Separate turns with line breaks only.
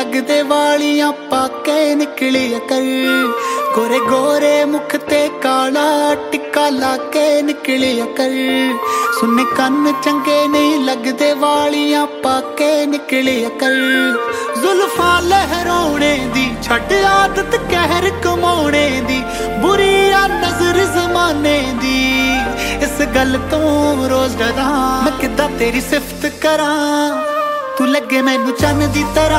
लगदे वालियां पाके निकलिया कर। गोरे गोरे मुख ते काला टिक्का लाके निकलिया कर। सुने कन्न चंगे नहीं लगदे वालियां पाके निकलिया कर। जुल्फां लहराने दी छड्ड आदत कहर कमाने दी, बुरी आ नजर जमाने दी। इस गल तो रोज डरां मैं किद्दां तेरी सिफत करां, तू लगे मैनू चन्न दी तरह।